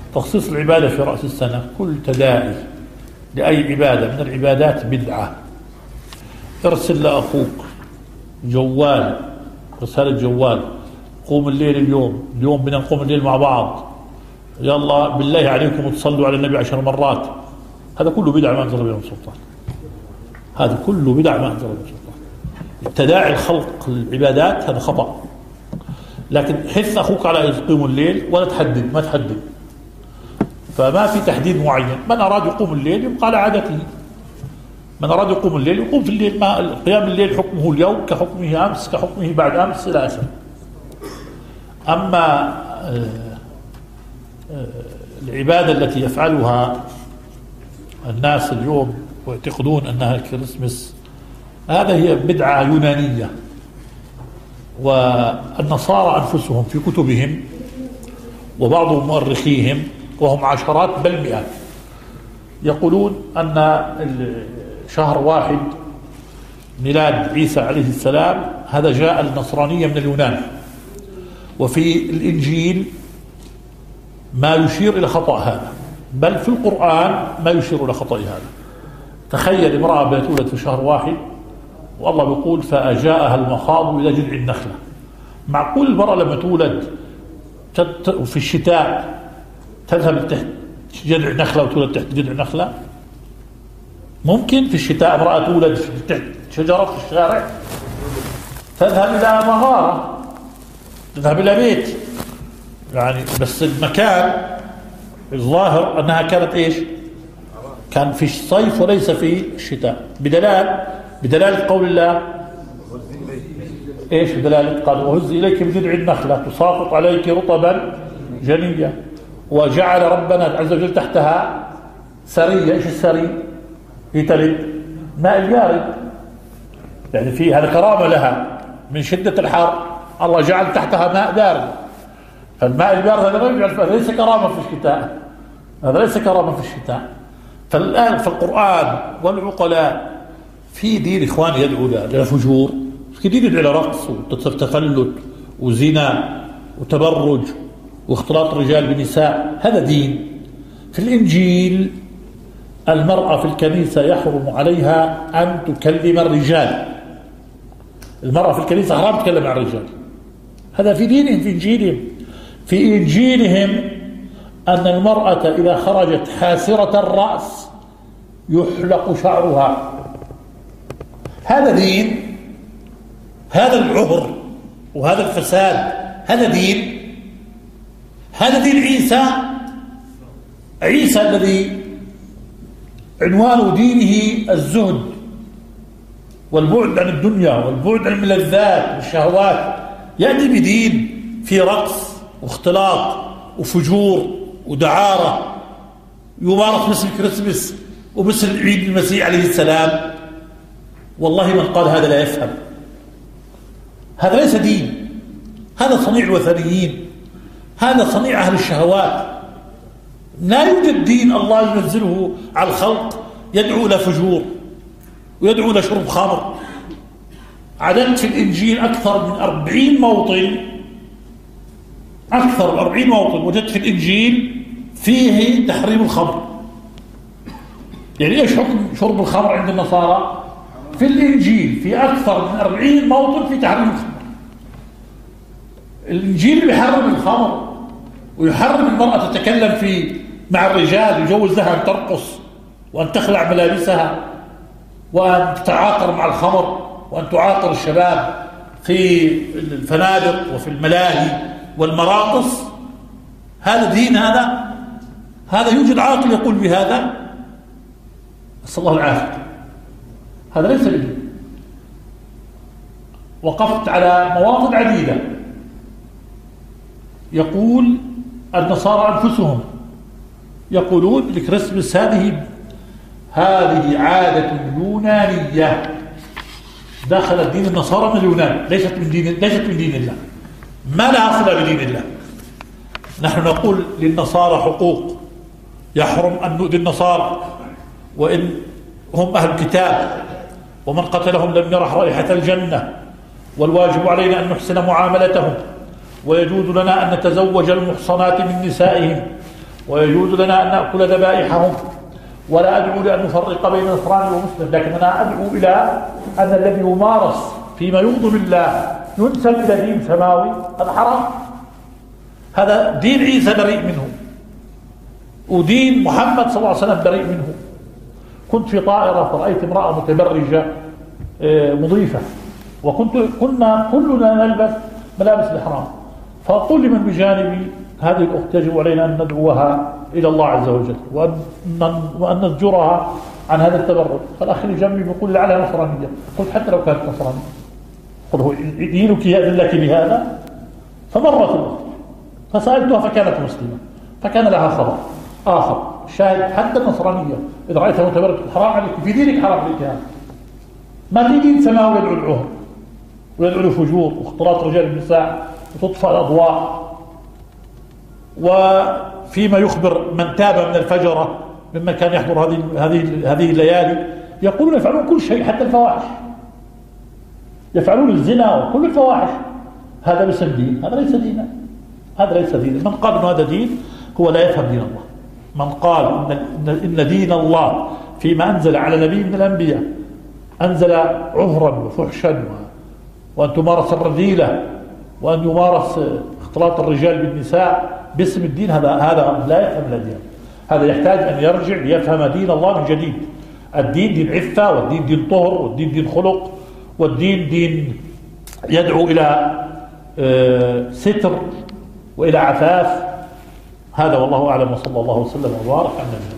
تخصيص العبادة في رأس السنة، كل تداعي لأي عبادة من العبادات بدعة. ارسل لأخوك جوال، رسالة جوال، قوم الليل اليوم بدنا نقوم الليل مع بعض، يلا بالله عليكم تصلوا على النبي 10 مرات. هذا كله بدعة ما أنزل به من سلطان. هذا كله بدعة ما أنزل به من سلطان. تداعي الخلق العبادات هذا خطأ. لكن حث أخوك على يقوم الليل ولا تحدد، ما تحدد. فما في تحديد معين. من أراد يقوم الليل يبقى على عادته. من أراد يقوم الليل يقوم في الليل. ما قيام الليل حكمه اليوم كحكمه أمس كحكمه بعد أمس إلى آخره. أما العبادة التي يفعلها الناس اليوم ويعتقدون أنها الكريسماس، هذا هي بدعة يونانية. والنصارى أنفسهم في كتبهم وبعض مؤرخيهم وهم عشرات بل مئات يقولون أن شهر 1 ميلاد عيسى عليه السلام هذا جاء النصرانية من اليونان. وفي الإنجيل ما يشير إلى خطأ هذا، بل في القرآن ما يشير إلى خطأ هذا. تخيل امرأة بتولد في شهر 1 والله بيقول فأجاءها المخاض إلى جذع النخلة. معقول المرأة لما تولد في الشتاء تذهب تحت جذع نخلة وتولد تحت جذع نخلة؟ ممكن في الشتاء امرأة تولد تحت شجرة في الشارع؟ تذهب إلى مغارة، تذهب إلى بيت يعني. بس المكان الظاهر أنها كانت إيش؟ كان في الصيف وليس في الشتاء. بدلالة قول الله إيش؟ بدلالة قال وهز إليك بجذع النخلة تساقط عليك رطبا جنيا. وجعل ربنا عز وجل تحتها سرية. إيش السري؟ هي تلد ماء البارد، يعني في هذا كرامة لها من شدة الحر، الله جعل تحتها ماء بارد. فالماء البارد هذا ما يجعل، هذا ليس كرامة في الشتاء، هذا ليس كرامة في الشتاء. فالآن في القرآن والعقلاء في دين إخواني يدعو للفجور، في دين يدعو لرقص وتفلت وزنا وتبرج واختلاط الرجال بالنساء. هذا دين. في الإنجيل المرأة في الكنيسة يحرم عليها أن تكلم الرجال. المرأة في الكنيسة حرام تتكلم عن الرجال. هذا في دينهم، في إنجيلهم. في إنجيلهم أن المرأة إذا خرجت حاسرة الرأس يحلق شعرها. هذا دين. هذا العهر وهذا الفساد هذا دين. هذا دين عيسى الذي عنوان دينه الزهد والبعد عن الدنيا والبعد عن الملذات والشهوات، يأتي بدين في رقص واختلاط وفجور ودعارة يمارس مثل الكريسماس ومثل عيد المسيح عليه السلام. والله من قال هذا لا يفهم. هذا ليس دين، هذا صنيع الوثنيين، هذا صنيع أهل الشهوات. لا يوجد دين الله ينزله على الخلق يدعو إلى فجور ويدعو إلى شرب خمر. عددت في الإنجيل أكثر من 40 موطن، أكثر من 40 موطن وجدت في الإنجيل فيه تحريم الخمر. يعني إيش حكم شرب الخمر عند النصارى؟ في الإنجيل في أكثر من 40 موطن في تحريم الخمر. الإنجيل بيحرم الخمر ويحرم المرأة تتكلم مع الرجال، يجوز لها أن ترقص وأن تخلع ملابسها وأن تتعاطر مع الخمر وأن تعاطر الشباب في الفنادق وفي الملاهي والمراقص. هذا دين؟ هذا يوجد عاقل يقول بهذا؟ نسأل الله العافية. هذا ليس بدين. وقفت على مواطن عديدة يقول النصارى أنفسهم يقولون الكريسماس هذه عادة يونانية دخلت دين النصارى من اليونان، ليست من دين الله، ما لها صلة بدين الله. نحن نقول للنصارى حقوق، يحرم أن نؤذي النصارى وإن هم أهل الكتاب، ومن قتلهم لم يرح رائحة الجنة، والواجب علينا أن نحسن معاملتهم، ويجوز لنا أن نتزوج المحصنات من نسائهم، ويجوز لنا أن نأكل ذبائحهم، ولا أدعو لأن نفرق بين نصراني ومسلم، لكن أنا أدعو إلى أن الذي يمارس فيما يغضب الله ينسب إلى دين سماوي، هذا حرام. هذا دين عيسى بريء منه، ودين محمد صلى الله عليه وسلم بريء منه. كنت في طائرة فرأيت امرأة متبرجة مضيفة، كنا كلنا نلبس ملابس الإحرام، فأقول لمن بجانبي هذه الأخت يجب علينا أن ندعوها إلى الله عز وجل وأن نزجرها عن هذا التبرج. فالأخ اللي جنبي بيقول لعلها نصرانية. قلت حتى لو كانت نصرانية، قل هو دينك يأذن لك بهذا؟ فمرت الأخت فسألتها فكانت مسلمة، فكان لها خبر آخر شاهد حتى النصرانية إذا رأيتها متبرج حرام عليك، في دينك حرام عليك هذا. ما في دين سماوي يدعو العهر ويدعو الفجور واختلاط رجال النساء وتطفأ الأضواء. وفيما يخبر من تاب من الفجرة ممن كان يحضر هذه الليالي يقولون يفعلون كل شيء حتى الفواحش، يفعلون الزنا وكل الفواحش. هذا ليس دين، هذا ليس دينا، هذا ليس دين. من قال أن هذا دين هو لا يفهم دين الله. من قال إن دين الله فيما أنزل على نبي من الأنبياء أنزل عهرا وفحشا وأن تمارس الرذيلة وأن يمارس اختلاط الرجال بالنساء باسم الدين، هذا لا يفهم الدين. هذا يحتاج أن يرجع ليفهم دين الله من جديد. الدين دين عفة، والدين دين طهر، والدين دين خلق، والدين دين يدعو إلى ستر وإلى عفاف. هذا والله أعلم، وصلى الله وسلم وبارك على النبي.